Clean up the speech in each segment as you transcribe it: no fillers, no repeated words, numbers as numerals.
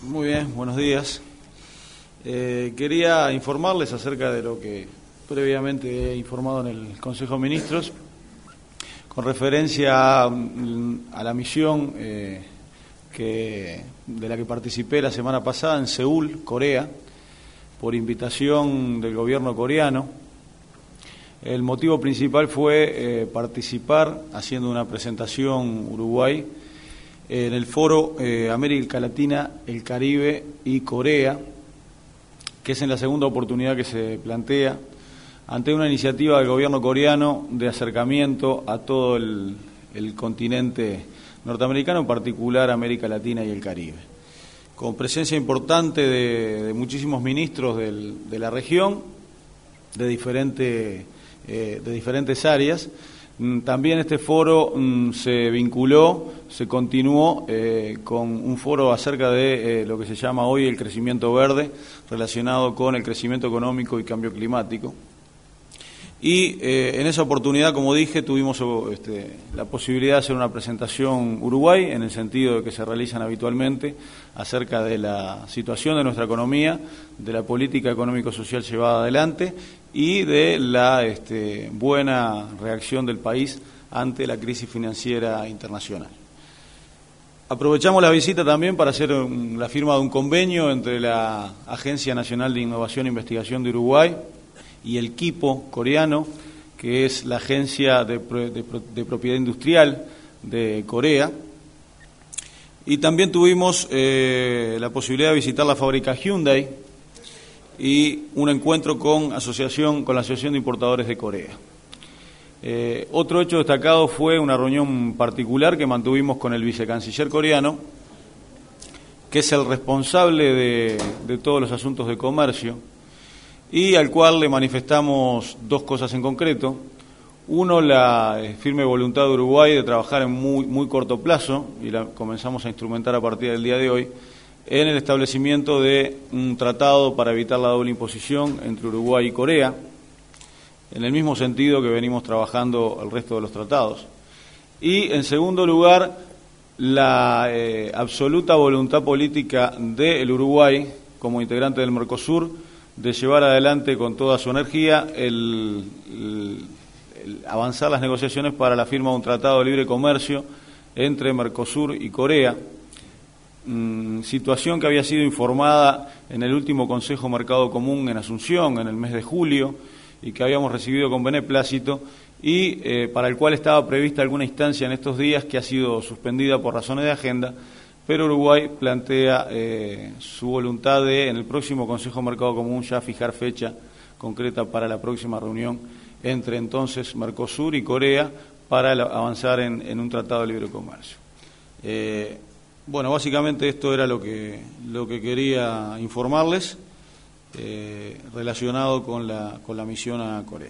Muy bien, buenos días. Quería informarles acerca de lo que previamente he informado en el Consejo de Ministros con referencia a la misión de la que participé la semana pasada en Seúl, Corea, por invitación del gobierno coreano. El motivo principal fue participar haciendo una presentación Uruguay en el foro América Latina, el Caribe y Corea, que es en la segunda oportunidad que se plantea ante una iniciativa del gobierno coreano de acercamiento a todo el continente norteamericano, en particular América Latina y el Caribe, con presencia importante de muchísimos ministros de la región, de diferentes áreas. También este foro se continuó con un foro acerca de lo que se llama hoy el crecimiento verde, relacionado con el crecimiento económico y cambio climático. Y en esa oportunidad, como dije, tuvimos la posibilidad de hacer una presentación Uruguay, en el sentido de que se realizan habitualmente, acerca de la situación de nuestra economía, de la política económico-social llevada adelante y de la buena reacción del país ante la crisis financiera internacional. Aprovechamos la visita también para hacer la firma de un convenio entre la Agencia Nacional de Innovación e Investigación de Uruguay y el KIPO coreano, que es la Agencia de Propiedad Industrial de Corea. Y también tuvimos la posibilidad de visitar la fábrica Hyundai y un encuentro con la Asociación de Importadores de Corea. Otro hecho destacado fue una reunión particular que mantuvimos con el vicecanciller coreano, que es el responsable de todos los asuntos de comercio, y al cual le manifestamos dos cosas en concreto. Uno, la firme voluntad de Uruguay de trabajar en muy corto plazo, y la comenzamos a instrumentar a partir del día de hoy, en el establecimiento de un tratado para evitar la doble imposición entre Uruguay y Corea, en el mismo sentido que venimos trabajando el resto de los tratados. Y, en segundo lugar, la absoluta voluntad política del Uruguay, como integrante del Mercosur, de llevar adelante con toda su energía el avanzar las negociaciones para la firma de un tratado de libre comercio entre Mercosur y Corea, situación que había sido informada en el último Consejo Mercado Común en Asunción, en el mes de julio, y que habíamos recibido con beneplácito, y para el cual estaba prevista alguna instancia en estos días que ha sido suspendida por razones de agenda, pero Uruguay plantea su voluntad de, en el próximo Consejo Mercado Común, ya fijar fecha concreta para la próxima reunión entre entonces Mercosur y Corea para avanzar en un tratado de libre comercio. Bueno, básicamente esto era lo que quería informarles relacionado con la misión a Corea.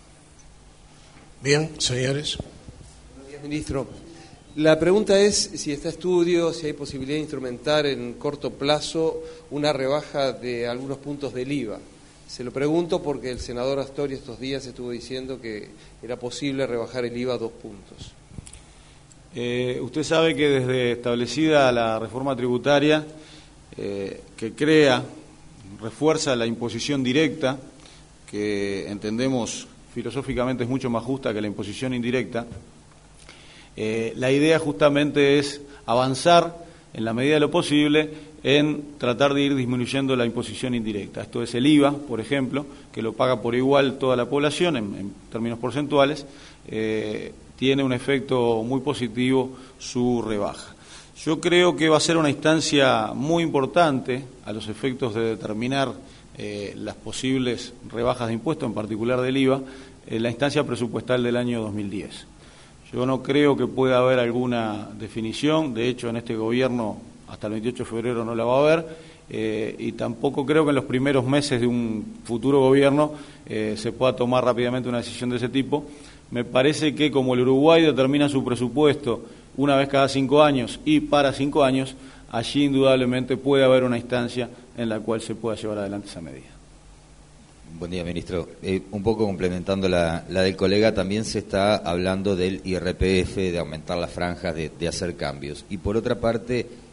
Bien, señores. Buenos días, ministro. La pregunta es si está estudio, si hay posibilidad de instrumentar en corto plazo una rebaja de algunos puntos del IVA. Se lo pregunto porque el senador Astori estos días estuvo diciendo que era posible rebajar el IVA 2 puntos. Usted sabe que desde establecida la reforma tributaria que refuerza la imposición directa, que entendemos filosóficamente es mucho más justa que la imposición indirecta, la idea justamente es avanzar en la medida de lo posible en tratar de ir disminuyendo la imposición indirecta. Esto es el IVA, por ejemplo, que lo paga por igual toda la población en términos porcentuales, tiene un efecto muy positivo su rebaja. Yo creo que va a ser una instancia muy importante a los efectos de determinar las posibles rebajas de impuestos, en particular del IVA, la instancia presupuestal del año 2010. Yo no creo que pueda haber alguna definición, de hecho en este gobierno hasta el 28 de febrero no la va a haber, y tampoco creo que en los primeros meses de un futuro gobierno se pueda tomar rápidamente una decisión de ese tipo. Me parece que como el Uruguay determina su presupuesto una vez cada 5 años y para 5 años, allí indudablemente puede haber una instancia en la cual se pueda llevar adelante esa medida. Buen día, ministro. Un poco complementando la del colega, también se está hablando del IRPF, de aumentar las franjas, de hacer cambios. Y por otra parte,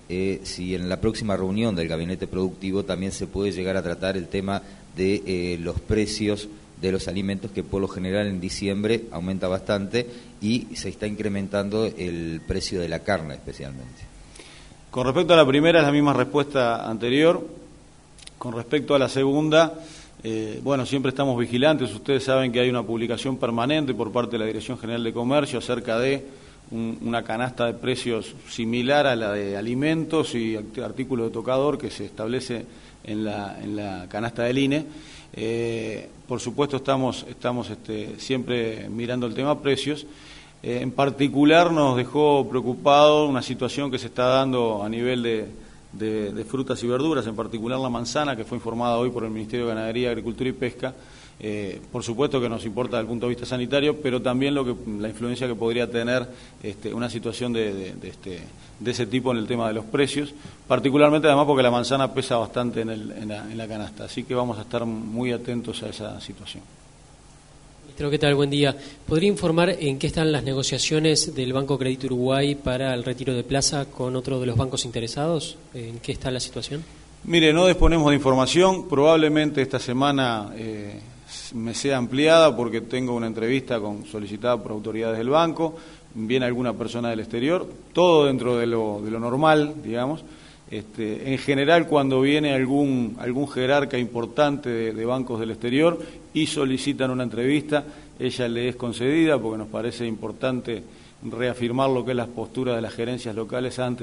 si en la próxima reunión del Gabinete Productivo también se puede llegar a tratar el tema de los precios de los alimentos, que por lo general en diciembre aumenta bastante y se está incrementando el precio de la carne especialmente. Con respecto a la primera, es la misma respuesta anterior. Con respecto a la segunda, bueno, siempre estamos vigilantes. Ustedes saben que hay una publicación permanente por parte de la Dirección General de Comercio acerca de una canasta de precios similar a la de alimentos y artículos de tocador que se establece en la canasta del INE. Por supuesto estamos siempre mirando el tema precios. En particular nos dejó preocupado una situación que se está dando a nivel de frutas y verduras, en particular la manzana, que fue informada hoy por el Ministerio de Ganadería, Agricultura y Pesca. Por supuesto que nos importa desde el punto de vista sanitario, pero también la influencia que podría tener una situación de ese tipo en el tema de los precios, particularmente además porque la manzana pesa bastante en la canasta, así que vamos a estar muy atentos a esa situación. Ministro, ¿qué tal? Buen día. ¿Podría informar en qué están las negociaciones del Banco Crédito Uruguay para el retiro de plaza con otro de los bancos interesados? ¿En qué está la situación? Mire, no disponemos de información, probablemente esta semana me sea ampliada porque tengo una entrevista solicitada por autoridades del banco, viene alguna persona del exterior, todo dentro de lo normal, digamos. En general, cuando viene algún jerarca importante de bancos del exterior y solicitan una entrevista, ella le es concedida porque nos parece importante reafirmar lo que es las posturas de las gerencias locales ante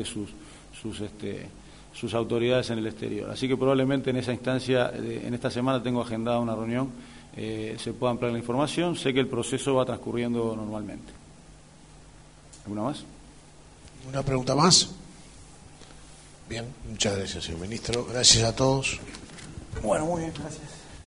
sus autoridades en el exterior. Así que probablemente en esa instancia, en esta semana tengo agendada una reunión, se pueda ampliar la información. Sé que el proceso va transcurriendo normalmente. ¿Alguna más? ¿Una pregunta más? Bien, muchas gracias, señor ministro. Gracias a todos. Bueno, muy bien, gracias.